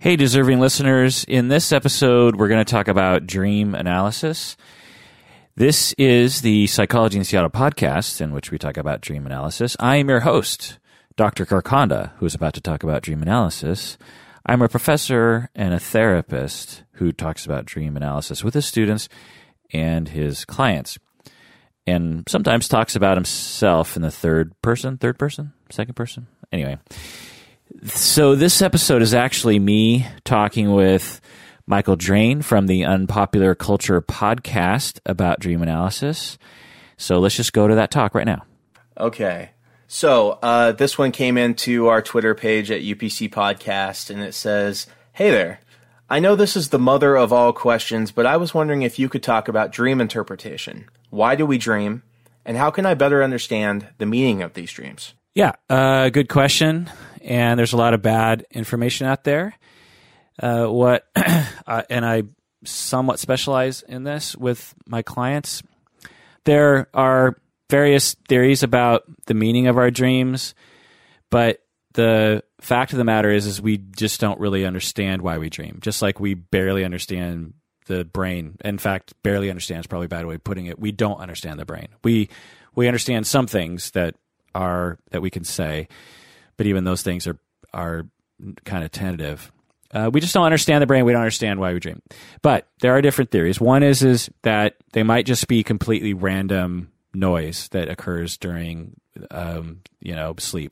Hey, deserving listeners. In this episode, we're going to talk about dream analysis. This is the Psychology in Seattle podcast, in which we talk about dream analysis. I am your host, Dr. Karkonda, who is about to talk about dream analysis. I'm a professor and a therapist who talks about dream analysis with his students and his clients, and sometimes talks about himself in the third person, second person. Anyway, so this episode is actually me talking with Michael Drain from the Unpopular Culture podcast about dream analysis. So let's just go to that talk right now. Okay. So this one came into our Twitter page at UPC Podcast, and it says, "Hey there. I know this is the mother of all questions, but I was wondering if you could talk about dream interpretation. Why do we dream? And how can I better understand the meaning of these dreams?" Yeah, good question. And there's a lot of bad information out there. And I somewhat specialize in this with my clients. There are various theories about the meaning of our dreams, but the fact of the matter is we just don't really understand why we dream. Just like we barely understand the brain. In fact, barely understand is probably a bad way of putting it. We don't understand the brain. We understand some things that we can say, but even those things are kind of tentative. We just don't understand the brain. We don't understand why we dream. But there are different theories. One is that they might just be completely random noise that occurs during sleep.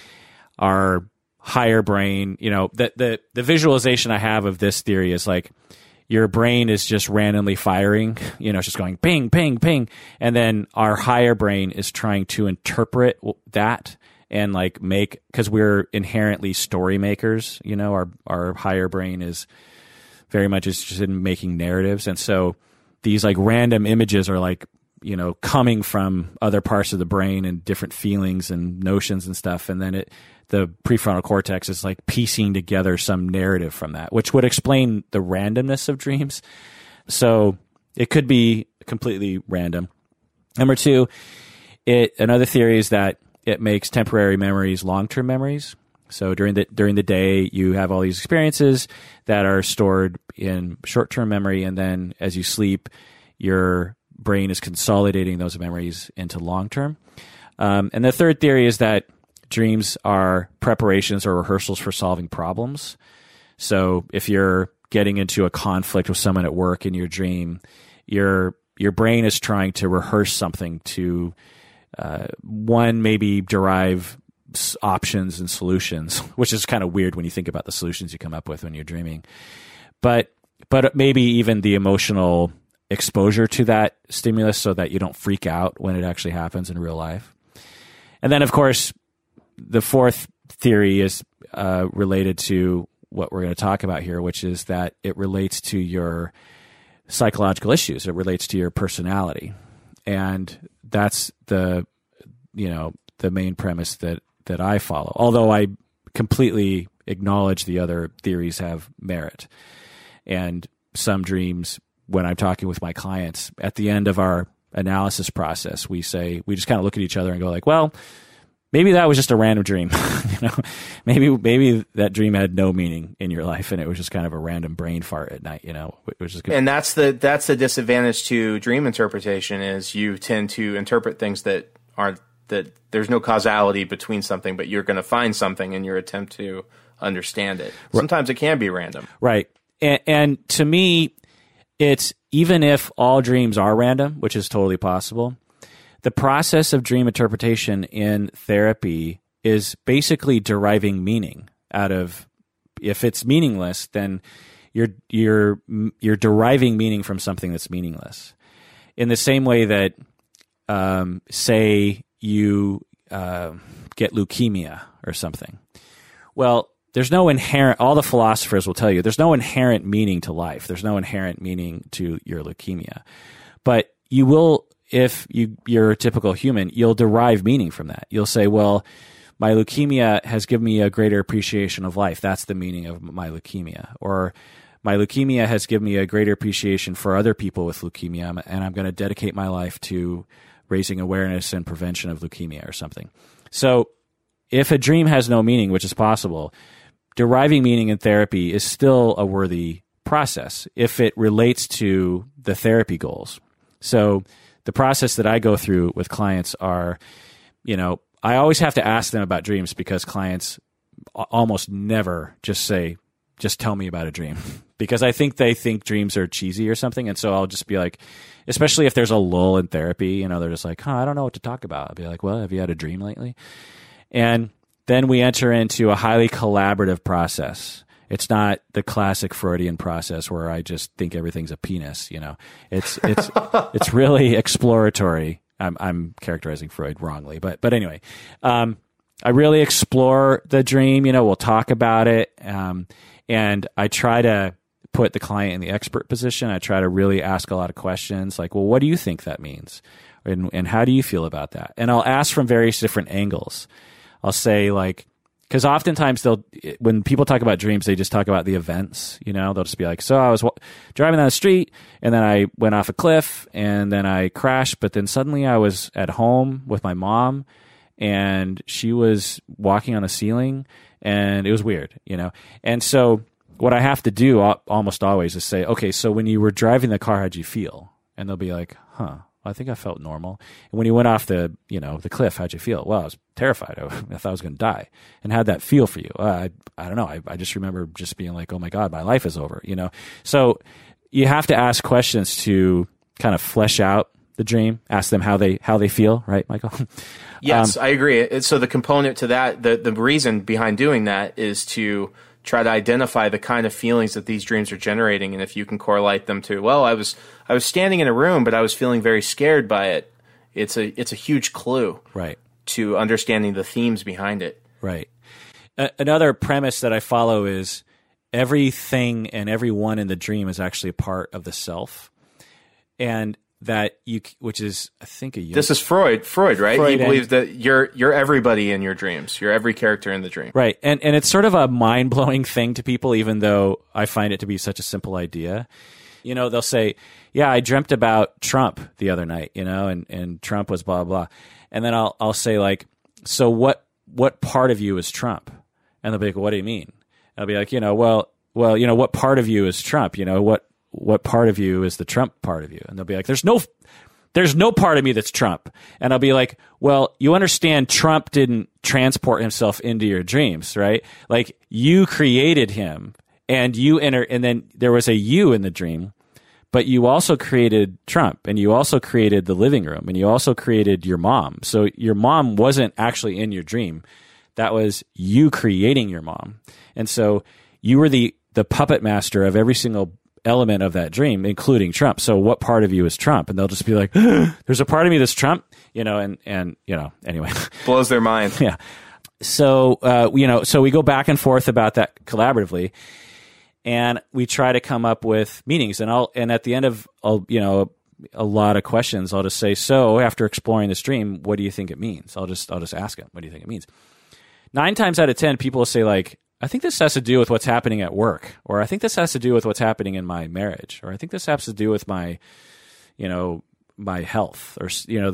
Our higher brain, the visualization I have of this theory is like your brain is just randomly firing, it's just going ping, ping, ping. And then our higher brain is trying to interpret that and because we're inherently story makers, our higher brain is very much interested in making narratives. And so these random images are coming from other parts of the brain and different feelings and notions and stuff. And then the prefrontal cortex is piecing together some narrative from that, which would explain the randomness of dreams. So it could be completely random. Number two, another theory is that it makes temporary memories long-term memories. So during the day, you have all these experiences that are stored in short-term memory, and then as you sleep, your brain is consolidating those memories into long-term. And the third theory is that dreams are preparations or rehearsals for solving problems. So if you're getting into a conflict with someone at work in your dream, your brain is trying to rehearse something to maybe derive options and solutions, which is kind of weird when you think about the solutions you come up with when you're dreaming. But maybe even the emotional exposure to that stimulus so that you don't freak out when it actually happens in real life. And then, of course, the fourth theory is related to what we're going to talk about here, which is that it relates to your psychological issues. It relates to your personality. And that's the main premise that I follow, although I completely acknowledge the other theories have merit. And some dreams, when I'm talking with my clients, at the end of our analysis process, we just kind of look at each other and go well, maybe that was just a random dream. Maybe that dream had no meaning in your life, and it was just kind of a random brain fart at night. It was just good. And that's the disadvantage to dream interpretation is you tend to interpret things that there's no causality between something, but you're going to find something in your attempt to understand it. Sometimes it can be random, right? And to me, it's even if all dreams are random, which is totally possible. The process of dream interpretation in therapy is basically deriving meaning out of. If it's meaningless, then you're deriving meaning from something that's meaningless. In the same way that, say you get leukemia or something. Well, there's no inherent. All the philosophers will tell you there's no inherent meaning to life. There's no inherent meaning to your leukemia, but you will. If you're a typical human, you'll derive meaning from that. You'll say, well, my leukemia has given me a greater appreciation of life. That's the meaning of my leukemia. Or my leukemia has given me a greater appreciation for other people with leukemia, and I'm going to dedicate my life to raising awareness and prevention of leukemia or something. So if a dream has no meaning, which is possible, deriving meaning in therapy is still a worthy process if it relates to the therapy goals. So the process that I go through with clients are, I always have to ask them about dreams because clients almost never just say, just tell me about a dream, because I think they think dreams are cheesy or something. And so I'll just be like, especially if there's a lull in therapy, they're just like, I don't know what to talk about. I'll be like, well, have you had a dream lately? And then we enter into a highly collaborative process. It's not the classic Freudian process where I just think everything's a penis. It's really exploratory. I'm characterizing Freud wrongly, but anyway, I really explore the dream. We'll talk about it, and I try to put the client in the expert position. I try to really ask a lot of questions, like, well, what do you think that means, and how do you feel about that? And I'll ask from various different angles. I'll say, like, because oftentimes when people talk about dreams, they just talk about the events. They'll just be like, so I was driving down the street, and then I went off a cliff, and then I crashed, but then suddenly I was at home with my mom, and she was walking on the ceiling, and it was weird, And so what I have to do almost always is say, okay, so when you were driving the car, how'd you feel? And they'll be like, I think I felt normal. And when you went off the cliff, how'd you feel? Well, I was terrified. I thought I was going to die. And how'd that feel for you? I don't know. I just remember just being like, oh my God, my life is over, So you have to ask questions to kind of flesh out the dream, ask them how they feel, right, Michael? Yes, I agree. So the component to that, the reason behind doing that is to try to identify the kind of feelings that these dreams are generating, and if you can correlate them to, well, I was standing in a room, but I was feeling very scared by it. It's a huge clue, right, to understanding the themes behind it. Right. Another premise that I follow is everything and everyone in the dream is actually a part of the self, and which is, I think, this is Freud, right? He believes that you're everybody in your dreams. You're every character in the dream. Right. And it's sort of a mind-blowing thing to people, even though I find it to be such a simple idea. They'll say, yeah, I dreamt about Trump the other night, and Trump was blah, blah. And then I'll say, like, so what part of you is Trump? And they'll be like, what do you mean? I'll be like, well, what part of you is Trump? What part of you is the Trump part of you? And they'll be like, there's no part of me that's Trump. And I'll be like, well, you understand Trump didn't transport himself into your dreams, right? Like, you created him, and and then there was a you in the dream, but you also created Trump, and you also created the living room, and you also created your mom. So your mom wasn't actually in your dream. That was you creating your mom. And so you were the puppet master of every single element of that dream, including Trump. So what part of you is Trump? And they'll just be like, there's a part of me that's Trump, and anyway. Blows their mind. Yeah. So, so we go back and forth about that collaboratively, and we try to come up with meanings. And at the end of, a lot of questions, I'll just say, so after exploring this dream, what do you think it means? I'll just ask them, what do you think it means? 9 times out of 10, people will say, like, I think this has to do with what's happening at work, or I think this has to do with what's happening in my marriage, or I think this has to do with my, my health, or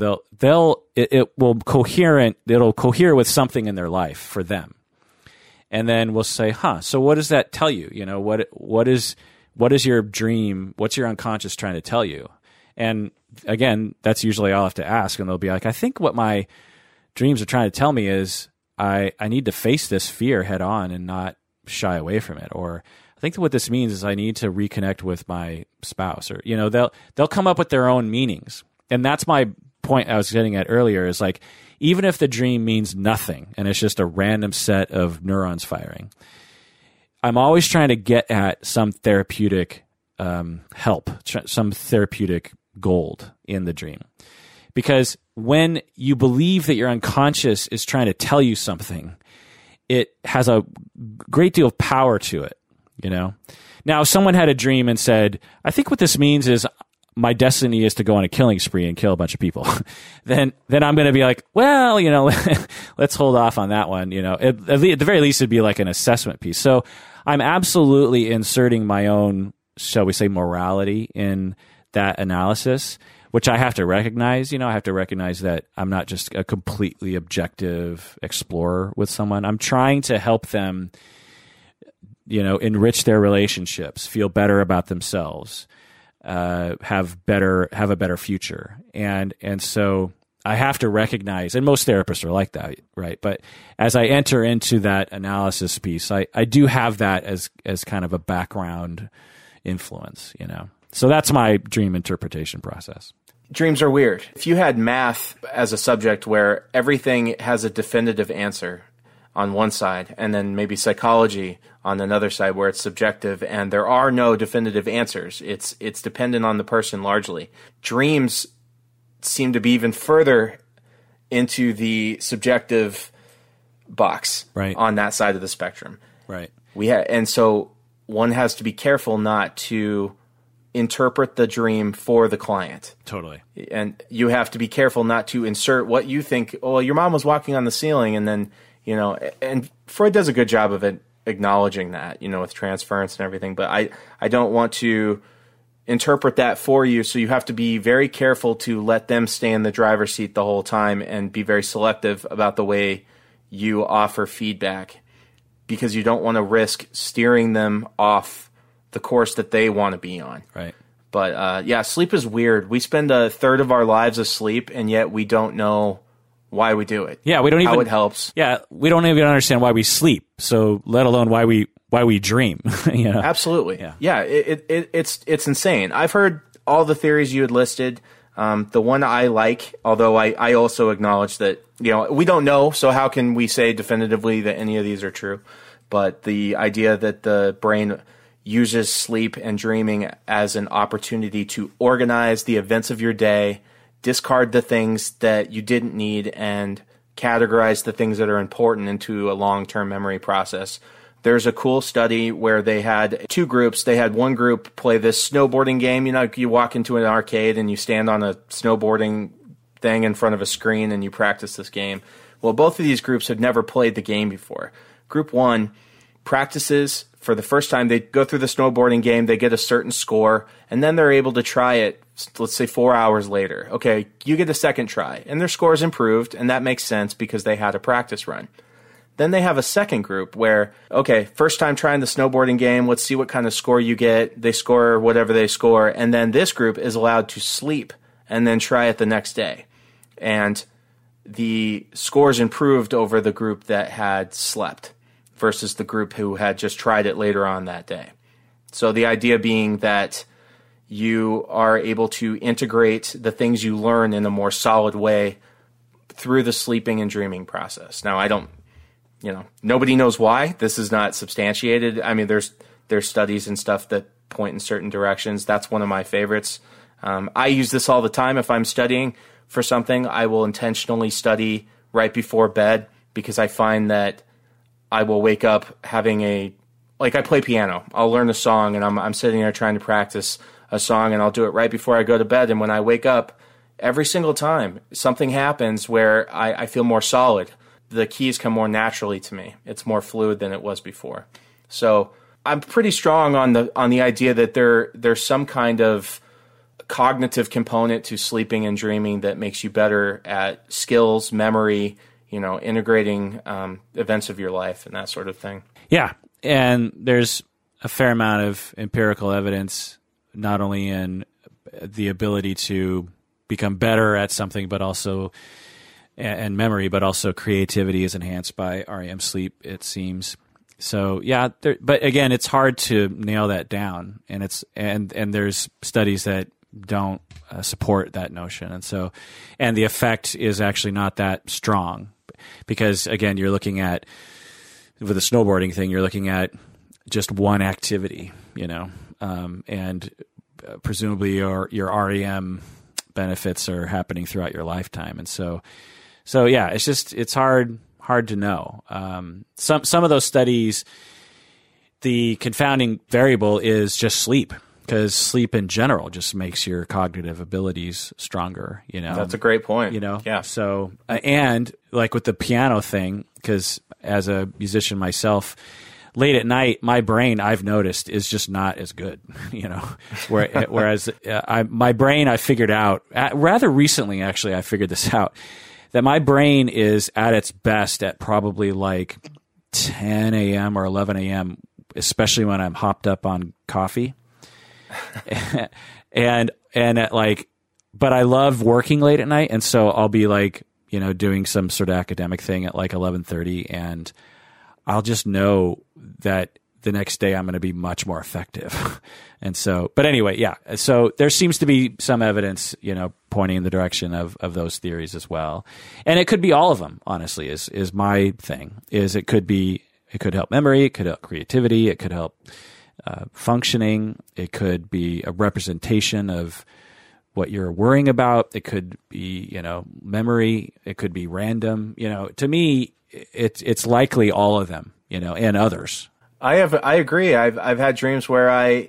it'll cohere with something in their life for them. And then we'll say, so what does that tell you? What is your dream? What's your unconscious trying to tell you? And again, that's usually all I have to ask, and they'll be like, I think what my dreams are trying to tell me is I need to face this fear head on and not shy away from it. Or I think that what this means is I need to reconnect with my spouse, or, they'll come up with their own meanings. And that's my point I was getting at earlier, is like, even if the dream means nothing and it's just a random set of neurons firing, I'm always trying to get at some therapeutic help, some therapeutic gold in the dream. Because when you believe that your unconscious is trying to tell you something, it has a great deal of power to it, Now, if someone had a dream and said, I think what this means is my destiny is to go on a killing spree and kill a bunch of people, then I'm going to be like, well, let's hold off on that one. At the very least, it'd be like an assessment piece. So I'm absolutely inserting my own, shall we say, morality in that analysis, which I have to recognize. I have to recognize that I'm not just a completely objective explorer with someone. I'm trying to help them enrich their relationships, feel better about themselves, have a better future. And so I have to recognize, and most therapists are like that, right? But as I enter into that analysis piece, I do have that as kind of a background influence, So that's my dream interpretation process. Dreams are weird. If you had math as a subject where everything has a definitive answer on one side, and then maybe psychology on another side where it's subjective and there are no definitive answers, it's dependent on the person largely. Dreams seem to be even further into the subjective box on that side of the spectrum. Right. And so one has to be careful not to interpret the dream for the client. Totally. And you have to be careful not to insert what you think, well, your mom was walking on the ceiling, and then, and Freud does a good job of it, acknowledging that, with transference and everything, but I don't want to interpret that for you, so you have to be very careful to let them stay in the driver's seat the whole time and be very selective about the way you offer feedback, because you don't want to risk steering them off the course that they want to be on. Right. But sleep is weird. We spend a third of our lives asleep, and yet we don't know why we do it. Yeah, we don't even how it helps. Yeah, we don't even understand why we sleep. So let alone why we dream. Absolutely. Yeah. It's insane. I've heard all the theories you had listed. The one I like, although I also acknowledge that we don't know. So how can we say definitively that any of these are true? But the idea that the brain uses sleep and dreaming as an opportunity to organize the events of your day, discard the things that you didn't need, and categorize the things that are important into a long-term memory process. There's a cool study where they had two groups. They had one group play this snowboarding game. You walk into an arcade and you stand on a snowboarding thing in front of a screen and you practice this game. Well, both of these groups had never played the game before. Group one practices for the first time. They go through the snowboarding game, they get a certain score, and then they're able to try it, let's say 4 hours later. Okay, you get a second try, and their scores improved, and that makes sense because they had a practice run. Then they have a second group where, okay, first time trying the snowboarding game, let's see what kind of score you get. They score whatever they score, and then this group is allowed to sleep and then try it the next day. And the scores improved over the group that had slept versus the group who had just tried it later on that day. So the idea being that you are able to integrate the things you learn in a more solid way through the sleeping and dreaming process. Now, nobody knows why. This is not substantiated. I mean, there's studies and stuff that point in certain directions. That's one of my favorites. I use this all the time. If I'm studying for something, I will intentionally study right before bed because I find that I will wake up having I play piano. I'll learn a song and I'm sitting there trying to practice a song, and I'll do it right before I go to bed. And when I wake up, every single time something happens where I feel more solid. The keys come more naturally to me. It's more fluid than it was before. So I'm pretty strong on the idea that there's some kind of cognitive component to sleeping and dreaming that makes you better at skills, memory, integrating events of your life and that sort of thing. Yeah, and there's a fair amount of empirical evidence, not only in the ability to become better at something, but also and memory, but also creativity is enhanced by REM sleep, it seems. So yeah, but again, it's hard to nail that down, and there's studies that don't support that notion, and the effect is actually not that strong, because again, you're looking at, with the snowboarding thing, you're looking at just one activity, and presumably your REM benefits are happening throughout your lifetime, and so yeah, it's hard to know. Some of those studies, the confounding variable is just sleep, because sleep in general just makes your cognitive abilities stronger. That's a great point. Yeah. So and like with the piano thing, because as a musician myself, late at night, my brain, I've noticed, is just not as good, Whereas my brain, I figured out rather recently, actually, I figured this out, that my brain is at its best at probably like 10 a.m. or 11 a.m. especially when I'm hopped up on coffee. and but I love working late at night. And so I'll be like, doing some sort of academic thing at like 11:30, and I'll just know that the next day I'm going to be much more effective. And so, but anyway, yeah. So there seems to be some evidence, pointing in the direction of those theories as well. And it could be all of them, honestly, is my thing. It could help memory, it could help creativity, it could help functioning, it could be a representation of what you're worrying about. It could be, memory, it could be random. To me, it's likely all of them, and others. I agree. I've had dreams where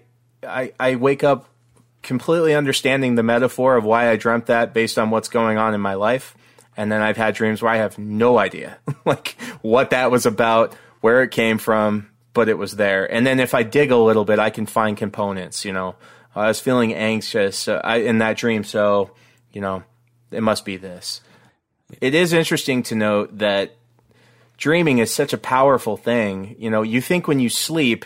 I wake up completely understanding the metaphor of why I dreamt that based on what's going on in my life. And then I've had dreams where I have no idea like what that was about, where it came from, but it was there. And then if I dig a little bit, I can find components, I was feeling anxious in that dream. So, it must be this. It is interesting to note that dreaming is such a powerful thing. You think when you sleep,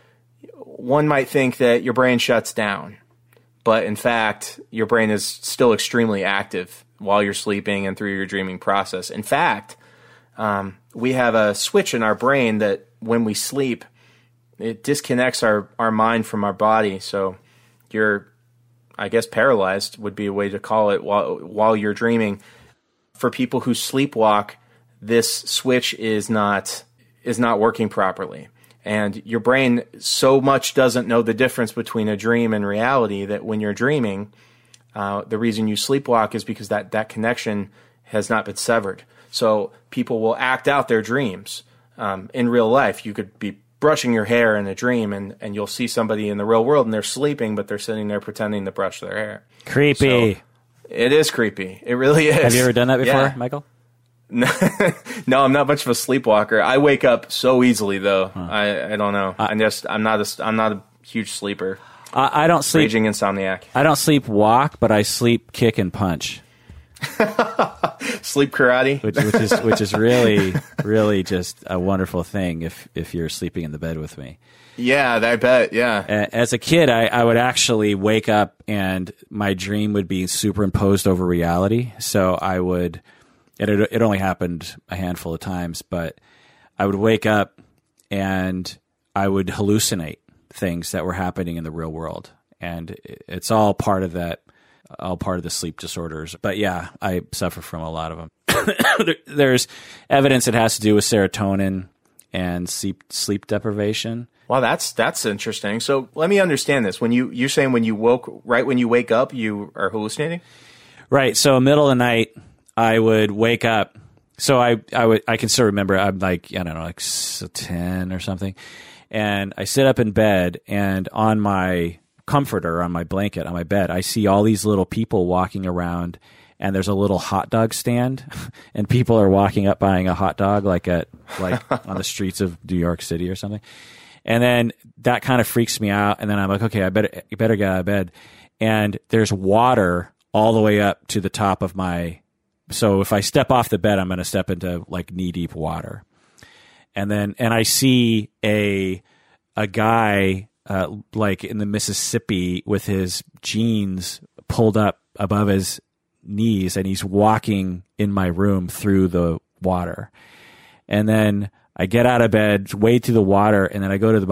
one might think that your brain shuts down, but in fact, your brain is still extremely active while you're sleeping and through your dreaming process. In fact, we have a switch in our brain that when we sleep, it disconnects our mind from our body. So you're, I guess, paralyzed would be a way to call it while you're dreaming. For people who sleepwalk, this switch is not working properly. And your brain so much doesn't know the difference between a dream and reality that when you're dreaming, the reason you sleepwalk is because that connection has not been severed. So people will act out their dreams. In real life, you could be brushing your hair in a dream and you'll see somebody in the real world and they're sleeping, but they're sitting there pretending to brush their hair. Creepy. So, it is creepy. It really is. Have you ever done that before, Yeah. Michael? No, I'm not much of a sleepwalker. I wake up so easily, though. Huh. I don't know. I'm not a huge sleeper. I don't sleep. Raging insomniac. I don't sleep walk, but I sleep kick and punch. Sleep karate, which is really really just a wonderful thing if you're sleeping in the bed with me. Yeah, I bet. Yeah. As a kid, I would actually wake up and my dream would be superimposed over reality. So I would. It only happened a handful of times, but I would wake up and I would hallucinate things that were happening in the real world. And it's all part of that, all part of the sleep disorders. But yeah, I suffer from a lot of them. There's evidence it has to do with serotonin and sleep deprivation. Wow, that's interesting. So let me understand this. When you're saying when you wake up, you are hallucinating? Right. So middle of the night, I would wake up. So I can still remember, I'm like, I don't know, like 10 or something. And I sit up in bed and on my comforter, on my blanket, on my bed, I see all these little people walking around and there's a little hot dog stand and people are walking up buying a hot dog like on the streets of New York City or something. And then that kind of freaks me out. And then I'm like, okay, you better get out of bed. And there's water all the way up to the top of so if I step off the bed, I'm going to step into like knee deep water. And I see a guy like in the Mississippi with his jeans pulled up above his knees, and he's walking in my room through the water. And then I get out of bed, wade through the water, and then I go to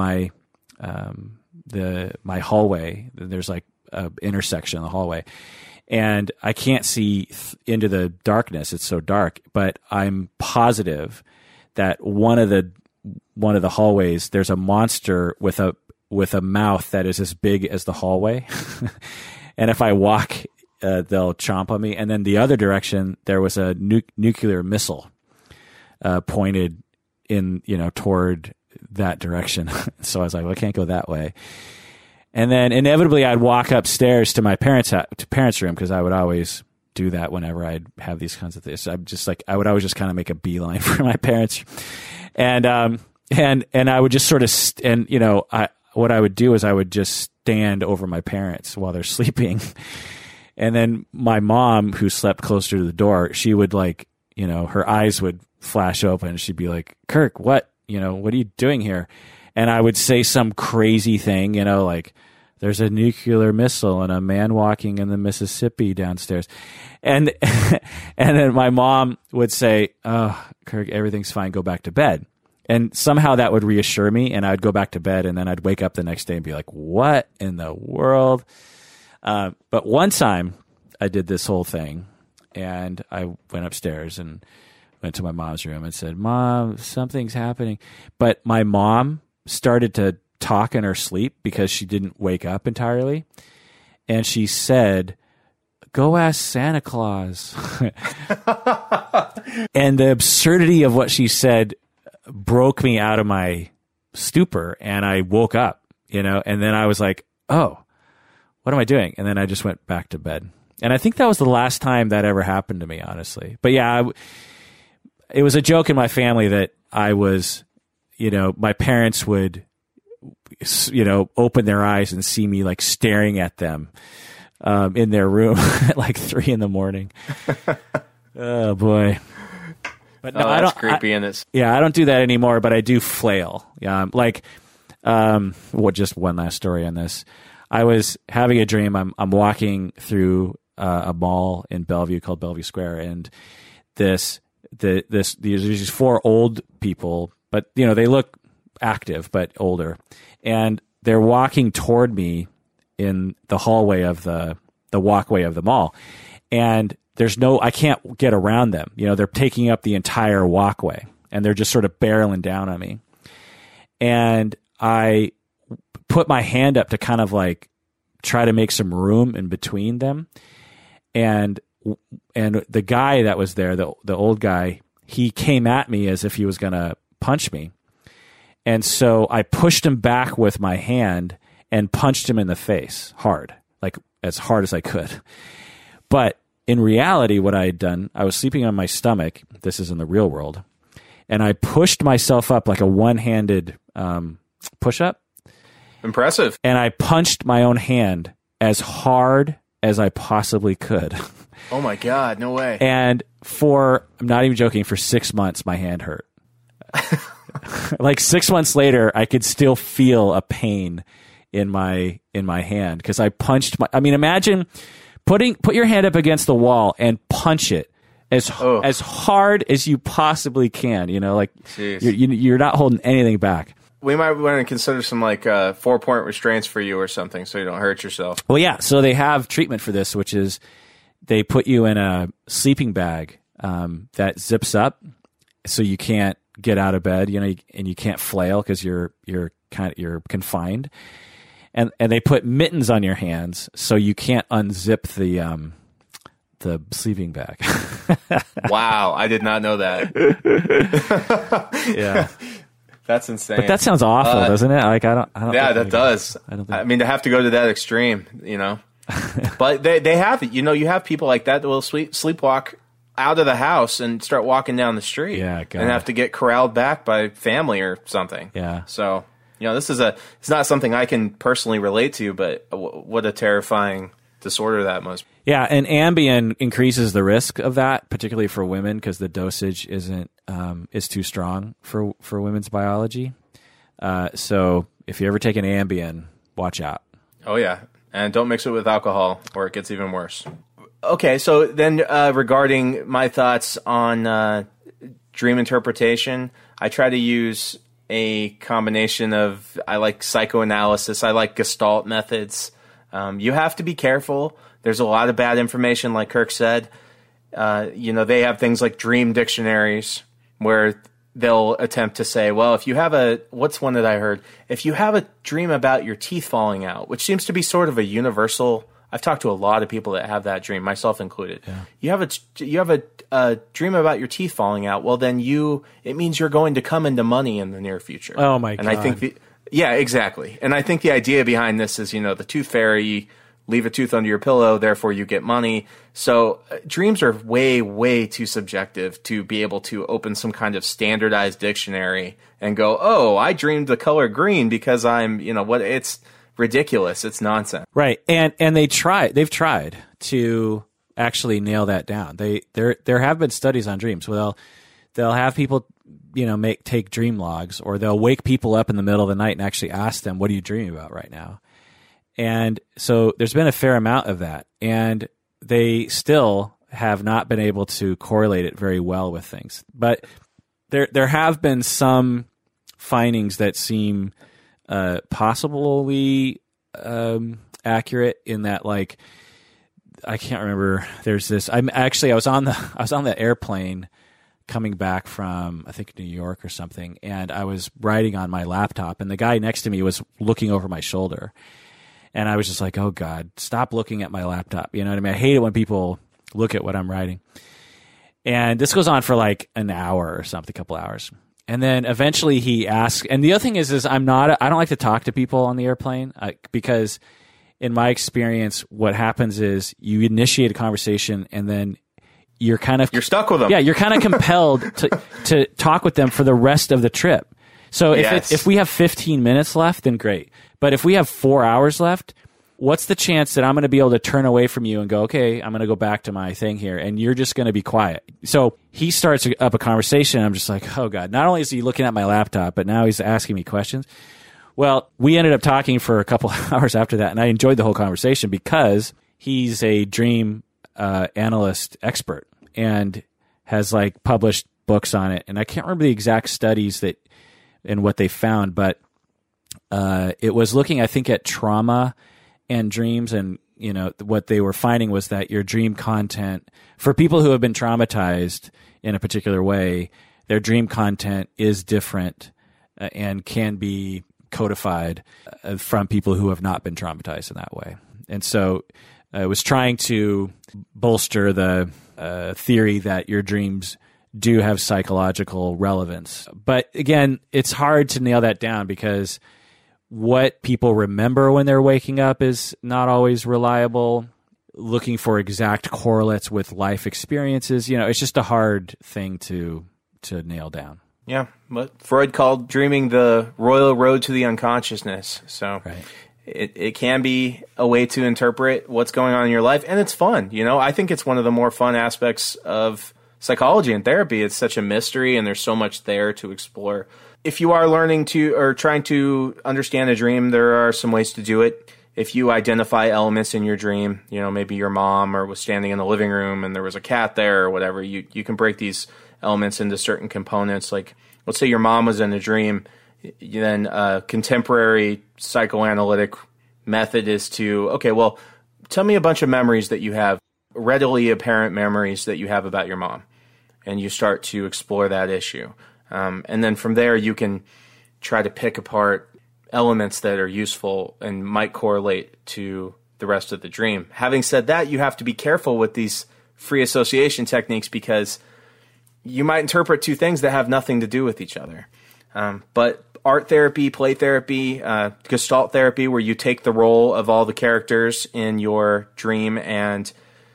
my hallway. There's like an intersection in the hallway. And I can't see into the darkness. It's so dark, but I'm positive that one of the hallways, there's a monster with a mouth that is as big as the hallway. And if I walk, they'll chomp on me. And then the other direction, there was a nuclear missile pointed in, toward that direction. So I was like, well, I can't go that way. And then inevitably I'd walk upstairs to my parents' room, because I would always do that whenever I'd have these kinds of things. I'm just like, I would always just kind of make a beeline for my parents. And I would just sort of, what I would do is I would just stand over my parents while they're sleeping. And then my mom, who slept closer to the door, she would her eyes would flash open. She'd be like, Kirk, what are you doing here? and I would say some crazy thing, like there's a nuclear missile and a man walking in the Mississippi downstairs. And and then my mom would say, "Oh, Kirk, everything's fine. Go back to bed." And somehow that would reassure me, and I'd go back to bed, and then I'd wake up the next day and be like, "What in the world?" But one time I did this whole thing, and I went upstairs and went to my mom's room and said, "Mom, something's happening." But my mom started to talk in her sleep because she didn't wake up entirely. And she said, "Go ask Santa Claus." And the absurdity of what she said broke me out of my stupor, and I woke up, and then I was like, "Oh, what am I doing?" And then I just went back to bed. And I think that was the last time that ever happened to me, honestly. But yeah, it was a joke in my family that I was, my parents would, open their eyes and see me like staring at them in their room at like 3 a.m. Oh boy. But no, that's creepy. I don't do that anymore, but I do flail. Just one last story on this. I was having a dream. I'm walking through a mall in Bellevue called Bellevue Square, and there's these 4 old people, but they look active but older, and they're walking toward me in the hallway of the walkway of the mall, and I can't get around them. They're taking up the entire walkway, and they're just sort of barreling down on me. And I put my hand up to kind of like try to make some room in between them. And the guy that was there, the old guy, he came at me as if he was going to punch me. And so I pushed him back with my hand and punched him in the face hard, like as hard as I could. But in reality, what I had done, I was sleeping on my stomach. This is in the real world. And I pushed myself up like a one-handed push-up. Impressive. And I punched my own hand as hard as I possibly could. Oh my God, no way. And I'm not even joking, for 6 months, my hand hurt. Like 6 months later, I could still feel a pain in my hand because I punched imagine put your hand up against the wall and punch it as hard as you possibly can. You're not holding anything back. We might want to consider some 4-point restraints for you or something so you don't hurt yourself. Well, yeah. So they have treatment for this, which is they put you in a sleeping bag that zips up so you can't get out of bed, and you can't flail because you're confined. And they put mittens on your hands so you can't unzip the sleeping bag. Wow, I did not know that. Yeah. That's insane. But that sounds awful, doesn't it? I don't. Yeah, that does. To have to go to that extreme, But they have it. You have people like that will sleepwalk out of the house and start walking down the street. Yeah, God. And have to get corralled back by family or something. Yeah. So it's not something I can personally relate to, but what a terrifying disorder that must be. Yeah, and Ambien increases the risk of that, particularly for women, because the dosage is too strong for women's biology. So if you ever take an Ambien, watch out. Oh yeah, and don't mix it with alcohol, or it gets even worse. Okay, so then regarding my thoughts on dream interpretation, I try to use a combination of, I like psychoanalysis, I like Gestalt methods. You have to be careful. There's a lot of bad information, like Kirk said. They have things like dream dictionaries where they'll attempt to say, well, if you have what's one that I heard? If you have a dream about your teeth falling out, which seems to be sort of a universal, I've talked to a lot of people that have that dream, myself included. Yeah. You have a dream about your teeth falling out. Well, then it means you're going to come into money in the near future. Oh my God. And I think yeah, exactly. And I think the idea behind this is, the tooth fairy, leave a tooth under your pillow, therefore you get money. So dreams are way, way too subjective to be able to open some kind of standardized dictionary and go, oh, I dreamed the color green because I'm, it's ridiculous. It's nonsense. Right. And they've tried to actually nail that down. There have been studies on dreams. Well, they'll have people, take dream logs, or they'll wake people up in the middle of the night and actually ask them, what are you dreaming about right now? And so there's been a fair amount of that, and they still have not been able to correlate it very well with things. But there have been some findings that seem possibly accurate in that, like, I can't remember. There's this. I was on the airplane coming back from, I think, New York or something, and I was writing on my laptop, and the guy next to me was looking over my shoulder, and I was just like, oh God, stop looking at my laptop. You know what I mean? I hate it when people look at what I'm writing. And this goes on for like an hour or something, a couple hours. And then eventually he asks, and the other thing is I don't like to talk to people on the airplane because in my experience, what happens is you initiate a conversation and then you're stuck with them. Yeah, you're kind of compelled to talk with them for the rest of the trip. So if we have 15 minutes left, then great. But if we have 4 hours left, what's the chance that I'm going to be able to turn away from you and go, okay, I'm going to go back to my thing here, and you're just going to be quiet? So he starts up a conversation. I'm just like, oh God, not only is he looking at my laptop, but now he's asking me questions. Well, we ended up talking for a couple hours after that, and I enjoyed the whole conversation because he's a dream analyst expert and has like published books on it. And I can't remember the exact studies and what they found, but it was looking, I think, at trauma and dreams, and what they were finding was that your dream content, for people who have been traumatized in a particular way, their dream content is different and can be codified from people who have not been traumatized in that way. And so I was trying to bolster the theory that your dreams do have psychological relevance. But again, it's hard to nail that down because what people remember when they're waking up is not always reliable. Looking for exact correlates with life experiences, it's just a hard thing to nail down. Yeah, what Freud called dreaming the royal road to the unconsciousness. So right. It can be a way to interpret what's going on in your life, and it's fun. I think it's one of the more fun aspects of psychology and therapy. It's such a mystery, and there's so much there to explore. If you are learning to or trying to understand a dream, there are some ways to do it. If you identify elements in your dream, maybe your mom was standing in the living room and there was a cat there or whatever, you can break these elements into certain components. Like, let's say your mom was in a dream, then a contemporary psychoanalytic method is to, okay, well, tell me a bunch of memories that you have, readily apparent memories that you have about your mom. And you start to explore that issue. And then from there, you can try to pick apart elements that are useful and might correlate to the rest of the dream. Having said that, you have to be careful with these free association techniques because you might interpret two things that have nothing to do with each other. But art therapy, play therapy, Gestalt therapy, where you take the role of all the characters in your dream and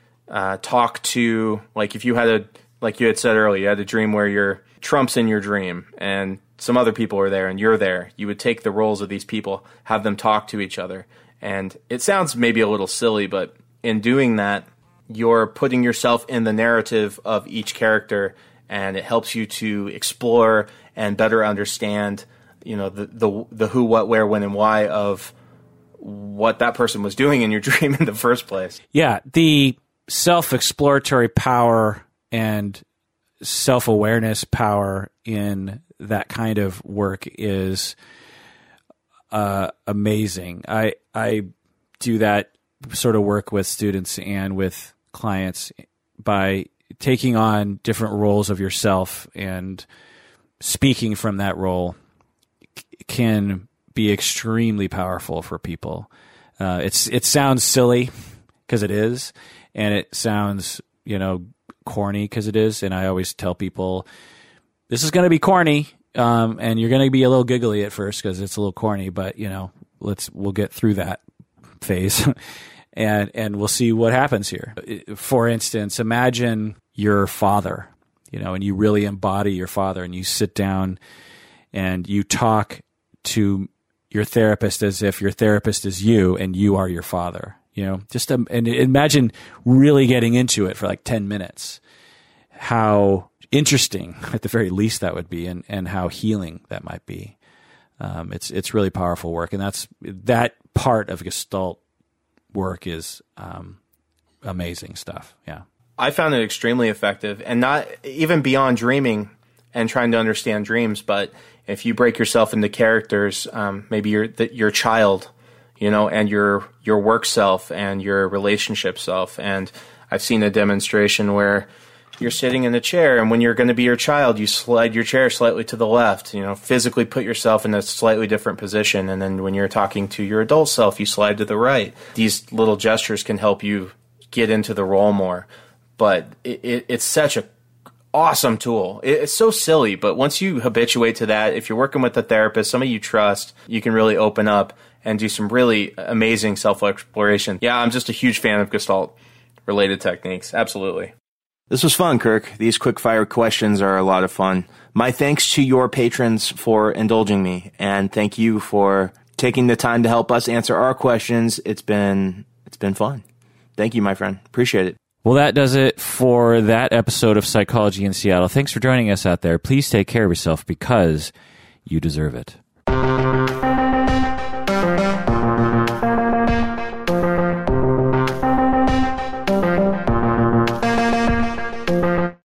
talk to, like if you had like you had said earlier, you had a dream where you're Trump's in your dream and some other people are there and you're there. You would take the roles of these people, have them talk to each other. And it sounds maybe a little silly, but in doing that, you're putting yourself in the narrative of each character, and it helps you to explore and better understand, the who, what, where, when, and why of what that person was doing in your dream in the first place. Yeah, the self-exploratory power and self-awareness power in that kind of work is amazing. I do that sort of work with students and with clients by taking on different roles of yourself, and speaking from that role can be extremely powerful for people. It sounds silly because it is, and it sounds, corny because it is. And I always tell people, this is going to be corny, and you're going to be a little giggly at first because it's a little corny, but we'll get through that phase and we'll see what happens here. For instance, imagine your father, and you really embody your father, and you sit down and you talk to your therapist as if your therapist is you and you are your father. And imagine really getting into it for like 10 minutes, how interesting, at the very least, that would be, and how healing that might be. It's really powerful work, and that part of Gestalt work is amazing stuff. Yeah, I found it extremely effective, and not even beyond dreaming and trying to understand dreams, but if you break yourself into characters, maybe your child, and your work self and your relationship self. And I've seen a demonstration where you're sitting in a chair, and when you're going to be your child, you slide your chair slightly to the left, physically put yourself in a slightly different position. And then when you're talking to your adult self, you slide to the right. These little gestures can help you get into the role more. But it's such a awesome tool. It's so silly, but once you habituate to that, if you're working with a therapist, somebody you trust, you can really open up and do some really amazing self-exploration. Yeah, I'm just a huge fan of Gestalt-related techniques. Absolutely. This was fun, Kirk. These quick-fire questions are a lot of fun. My thanks to your patrons for indulging me, and thank you for taking the time to help us answer our questions. It's been fun. Thank you, my friend. Appreciate it. Well, that does it for that episode of Psychology in Seattle. Thanks for joining us out there. Please take care of yourself because you deserve it.